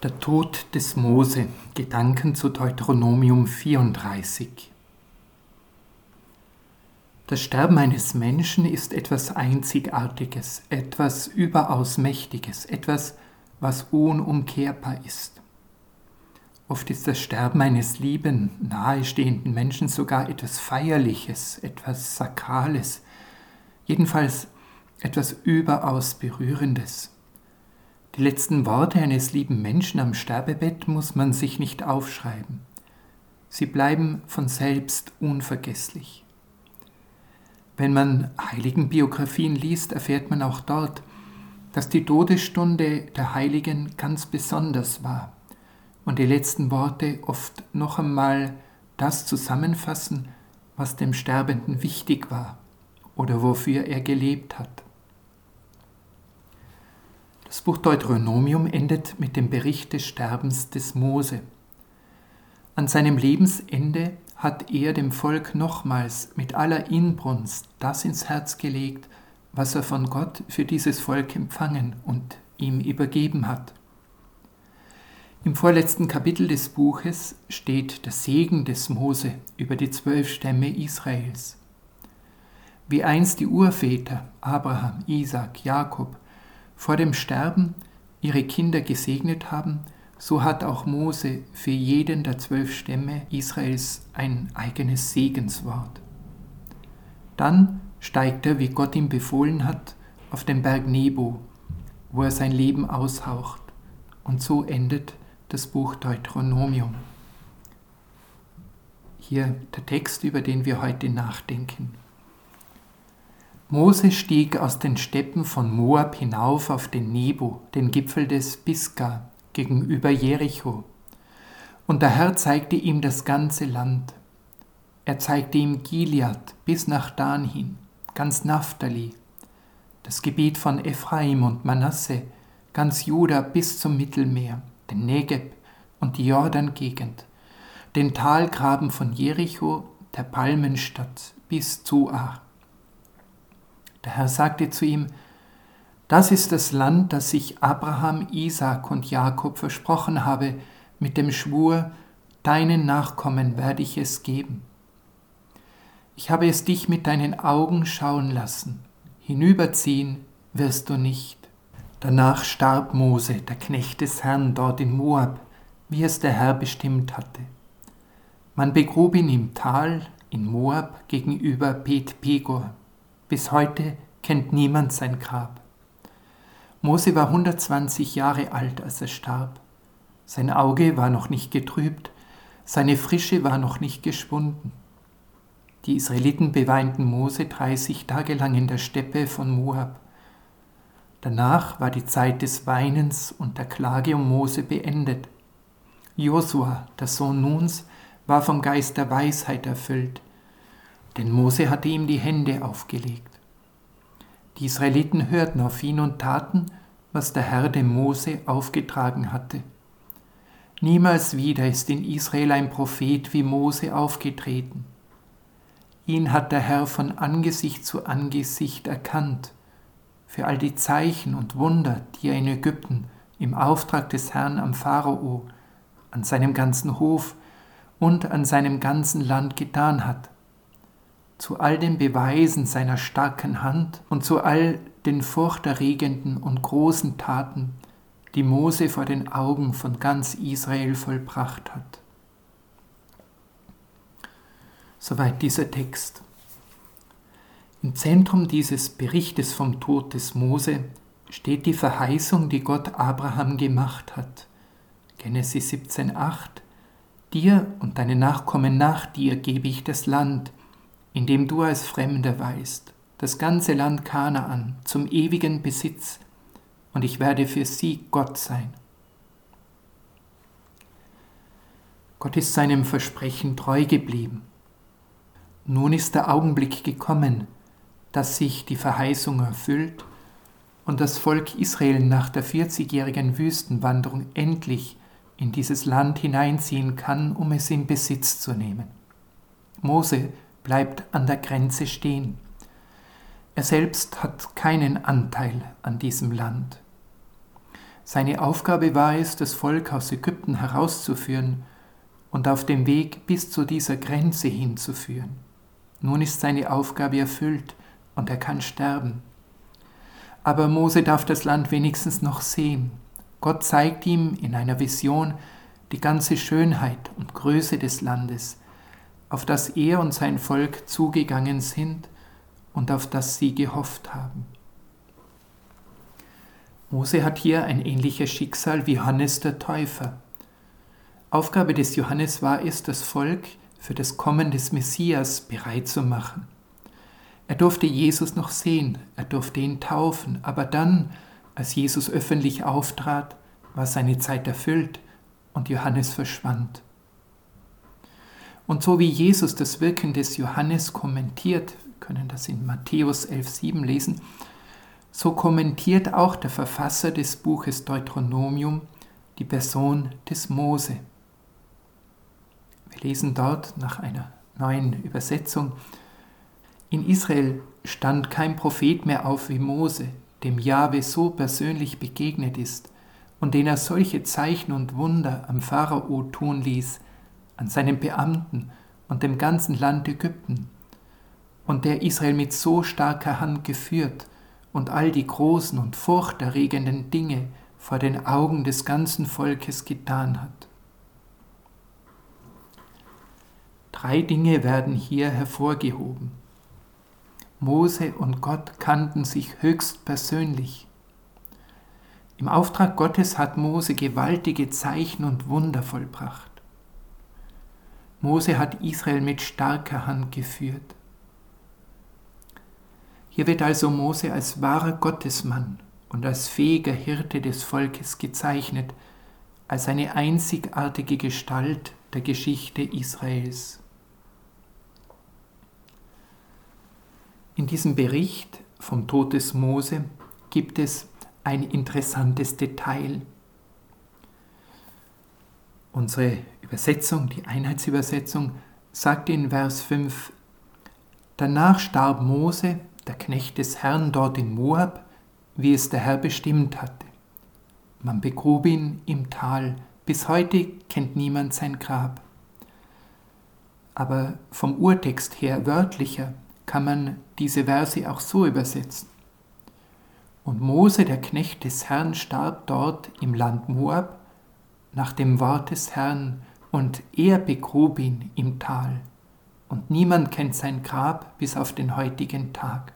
Der Tod des Mose. Gedanken zu Deuteronomium 34. Das Sterben eines Menschen ist etwas Einzigartiges, etwas überaus Mächtiges, etwas, was unumkehrbar ist. Oft ist das Sterben eines lieben, nahestehenden Menschen sogar etwas Feierliches, etwas Sakrales, jedenfalls etwas überaus Berührendes. Die letzten Worte eines lieben Menschen am Sterbebett muss man sich nicht aufschreiben. Sie bleiben von selbst unvergesslich. Wenn man Heiligenbiografien liest, erfährt man auch dort, dass die Todesstunde der Heiligen ganz besonders war und die letzten Worte oft noch einmal das zusammenfassen, was dem Sterbenden wichtig war oder wofür er gelebt hat. Das Buch Deuteronomium endet mit dem Bericht des Sterbens des Mose. An seinem Lebensende hat er dem Volk nochmals mit aller Inbrunst das ins Herz gelegt, was er von Gott für dieses Volk empfangen und ihm übergeben hat. Im vorletzten Kapitel des Buches steht der Segen des Mose über die 12 Stämme Israels. Wie einst die Urväter Abraham, Isaak, Jakob vor dem Sterben ihre Kinder gesegnet haben, so hat auch Mose für jeden der 12 Stämme Israels ein eigenes Segenswort. Dann steigt er, wie Gott ihm befohlen hat, auf den Berg Nebo, wo er sein Leben aushaucht. Und so endet das Buch Deuteronomium. Hier der Text, über den wir heute nachdenken. Mose stieg aus den Steppen von Moab hinauf auf den Nebo, den Gipfel des Pisga, gegenüber Jericho. Und der Herr zeigte ihm das ganze Land. Er zeigte ihm Gilead bis nach Dan hin, ganz Naphtali, das Gebiet von Ephraim und Manasse, ganz Juda bis zum Mittelmeer, den Negeb und die Jordan-Gegend, den Talgraben von Jericho, der Palmenstadt bis Zoar. Der Herr sagte zu ihm: Das ist das Land, das ich Abraham, Isaak und Jakob versprochen habe, mit dem Schwur, deinen Nachkommen werde ich es geben. Ich habe es dich mit deinen Augen schauen lassen, hinüberziehen wirst du nicht. Danach starb Mose, der Knecht des Herrn, dort in Moab, wie es der Herr bestimmt hatte. Man begrub ihn im Tal in Moab gegenüber Bet Pegor. Bis heute kennt niemand sein Grab. Mose war 120 Jahre alt, als er starb. Sein Auge war noch nicht getrübt, seine Frische war noch nicht geschwunden. Die Israeliten beweinten Mose 30 Tage lang in der Steppe von Moab. Danach war die Zeit des Weinens und der Klage um Mose beendet. Josua, der Sohn Nuns, war vom Geist der Weisheit erfüllt, denn Mose hatte ihm die Hände aufgelegt. Die Israeliten hörten auf ihn und taten, was der Herr dem Mose aufgetragen hatte. Niemals wieder ist in Israel ein Prophet wie Mose aufgetreten. Ihn hat der Herr von Angesicht zu Angesicht erkannt, für all die Zeichen und Wunder, die er in Ägypten im Auftrag des Herrn am Pharao, an seinem ganzen Hof und an seinem ganzen Land getan hat. Zu all den Beweisen seiner starken Hand und zu all den furchterregenden und großen Taten, die Mose vor den Augen von ganz Israel vollbracht hat. Soweit dieser Text. Im Zentrum dieses Berichtes vom Tod des Mose steht die Verheißung, die Gott Abraham gemacht hat. Genesis 17,8: Dir und deine Nachkommen nach dir gebe ich das Land, in dem du als Fremder weißt, das ganze Land Kanaan zum ewigen Besitz, und ich werde für sie Gott sein. Gott ist seinem Versprechen treu geblieben. Nun ist der Augenblick gekommen, dass sich die Verheißung erfüllt und das Volk Israel nach der 40-jährigen Wüstenwanderung endlich in dieses Land hineinziehen kann, um es in Besitz zu nehmen. Mose bleibt an der Grenze stehen. Er selbst hat keinen Anteil an diesem Land. Seine Aufgabe war es, das Volk aus Ägypten herauszuführen und auf dem Weg bis zu dieser Grenze hinzuführen. Nun ist seine Aufgabe erfüllt und er kann sterben. Aber Mose darf das Land wenigstens noch sehen. Gott zeigt ihm in einer Vision die ganze Schönheit und Größe des Landes, auf das er und sein Volk zugegangen sind und auf das sie gehofft haben. Mose hat hier ein ähnliches Schicksal wie Johannes der Täufer. Aufgabe des Johannes war es, das Volk für das Kommen des Messias bereit zu machen. Er durfte Jesus noch sehen, er durfte ihn taufen, aber dann, als Jesus öffentlich auftrat, war seine Zeit erfüllt und Johannes verschwand. Und so wie Jesus das Wirken des Johannes kommentiert, wir können das in Matthäus 11,7 lesen, so kommentiert auch der Verfasser des Buches Deuteronomium die Person des Mose. Wir lesen dort nach einer neuen Übersetzung: In Israel stand kein Prophet mehr auf wie Mose, dem Jahwe so persönlich begegnet ist und den er solche Zeichen und Wunder am Pharao tun ließ, an seinen Beamten und dem ganzen Land Ägypten, und der Israel mit so starker Hand geführt und all die großen und furchterregenden Dinge vor den Augen des ganzen Volkes getan hat. 3 Dinge werden hier hervorgehoben. Mose und Gott kannten sich höchst persönlich. Im Auftrag Gottes hat Mose gewaltige Zeichen und Wunder vollbracht. Mose hat Israel mit starker Hand geführt. Hier wird also Mose als wahrer Gottesmann und als fähiger Hirte des Volkes gezeichnet, als eine einzigartige Gestalt der Geschichte Israels. In diesem Bericht vom Tod des Mose gibt es ein interessantes Detail. Unsere Übersetzung, die Einheitsübersetzung, sagt in Vers 5: Danach starb Mose, der Knecht des Herrn, dort in Moab, wie es der Herr bestimmt hatte. Man begrub ihn im Tal. Bis heute kennt niemand sein Grab. Aber vom Urtext her wörtlicher kann man diese Verse auch so übersetzen. Und Mose, der Knecht des Herrn, starb dort im Land Moab nach dem Wort des Herrn, und er begrub ihn im Tal. Und niemand kennt sein Grab bis auf den heutigen Tag.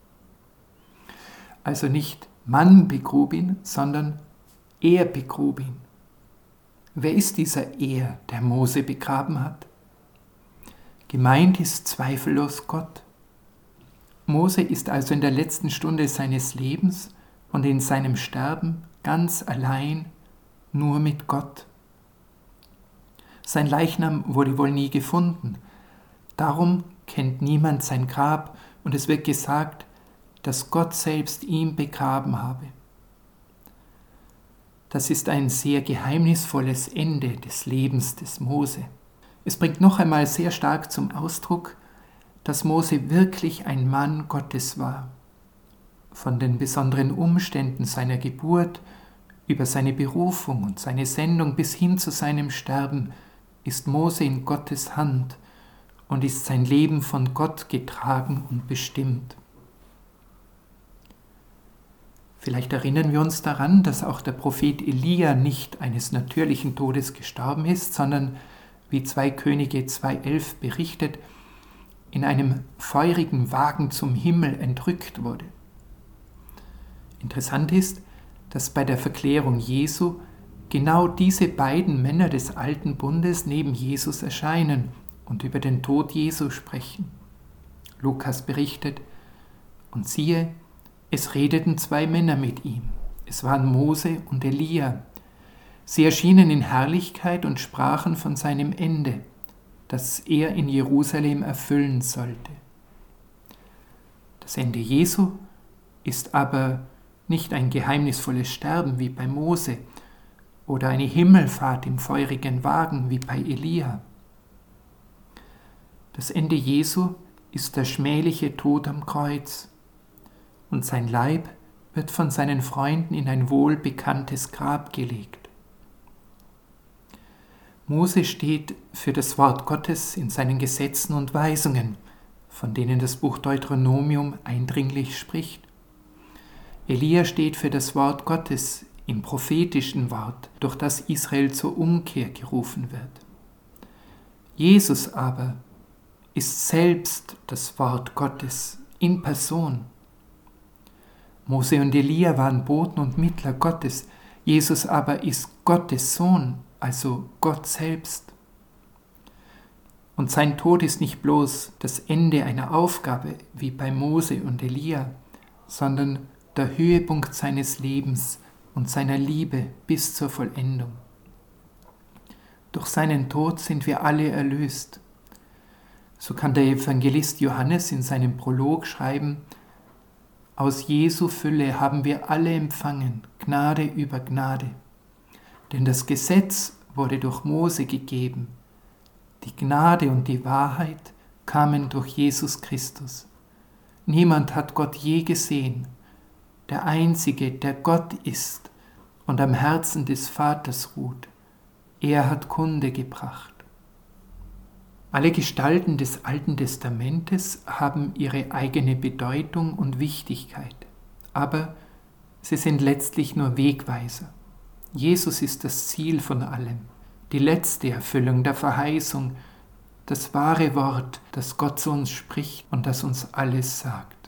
Also nicht man begrub ihn, sondern er begrub ihn. Wer ist dieser Er, der Mose begraben hat? Gemeint ist zweifellos Gott. Mose ist also in der letzten Stunde seines Lebens und in seinem Sterben ganz allein, nur mit Gott. Sein Leichnam wurde wohl nie gefunden. Darum kennt niemand sein Grab, und es wird gesagt, dass Gott selbst ihn begraben habe. Das ist ein sehr geheimnisvolles Ende des Lebens des Mose. Es bringt noch einmal sehr stark zum Ausdruck, dass Mose wirklich ein Mann Gottes war. Von den besonderen Umständen seiner Geburt, über seine Berufung und seine Sendung bis hin zu seinem Sterben ist Mose in Gottes Hand und ist sein Leben von Gott getragen und bestimmt. Vielleicht erinnern wir uns daran, dass auch der Prophet Elia nicht eines natürlichen Todes gestorben ist, sondern, wie 2 Könige 2,11 berichtet, in einem feurigen Wagen zum Himmel entrückt wurde. Interessant ist, dass bei der Verklärung Jesu genau diese beiden Männer des Alten Bundes neben Jesus erscheinen und über den Tod Jesu sprechen. Lukas berichtet: Und siehe, es redeten 2 Männer mit ihm. Es waren Mose und Elia. Sie erschienen in Herrlichkeit und sprachen von seinem Ende, das er in Jerusalem erfüllen sollte. Das Ende Jesu ist aber nicht ein geheimnisvolles Sterben wie bei Mose oder eine Himmelfahrt im feurigen Wagen wie bei Elia. Das Ende Jesu ist der schmähliche Tod am Kreuz, und sein Leib wird von seinen Freunden in ein wohlbekanntes Grab gelegt. Mose steht für das Wort Gottes in seinen Gesetzen und Weisungen, von denen das Buch Deuteronomium eindringlich spricht. Elia steht für das Wort Gottes im prophetischen Wort, durch das Israel zur Umkehr gerufen wird. Jesus aber ist selbst das Wort Gottes in Person. Mose und Elia waren Boten und Mittler Gottes, Jesus aber ist Gottes Sohn, also Gott selbst. Und sein Tod ist nicht bloß das Ende einer Aufgabe wie bei Mose und Elia, sondern der Höhepunkt seines Lebens und seiner Liebe bis zur Vollendung. Durch seinen Tod sind wir alle erlöst. So kann der Evangelist Johannes in seinem Prolog schreiben: Aus Jesu Fülle haben wir alle empfangen, Gnade über Gnade. Denn das Gesetz wurde durch Mose gegeben. Die Gnade und die Wahrheit kamen durch Jesus Christus. Niemand hat Gott je gesehen. Der Einzige, der Gott ist und am Herzen des Vaters ruht. Er hat Kunde gebracht. Alle Gestalten des Alten Testamentes haben ihre eigene Bedeutung und Wichtigkeit, aber sie sind letztlich nur Wegweiser. Jesus ist das Ziel von allem, die letzte Erfüllung der Verheißung, das wahre Wort, das Gott zu uns spricht und das uns alles sagt.